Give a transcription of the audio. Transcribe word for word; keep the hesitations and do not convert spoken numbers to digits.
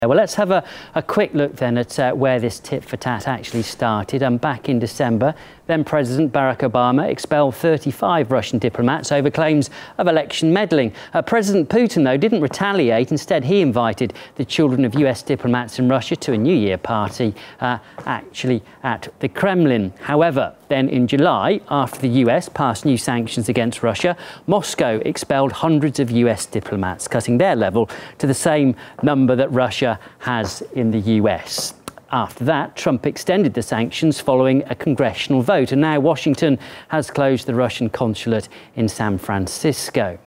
Well, let's have a, a quick look then at uh, where this tit for tat actually started. Um, back in December, then President Barack Obama expelled thirty-five Russian diplomats over claims of election meddling. Uh, President Putin, though, didn't retaliate. Instead, he invited the children of U S diplomats in Russia to a New Year party, uh, actually at the Kremlin. However, then in July, after the U S passed new sanctions against Russia, Moscow expelled hundreds of U S diplomats, cutting their level to the same number that Russia has in the U S. After that, Trump extended the sanctions following a congressional vote, and now Washington has closed the Russian consulate in San Francisco.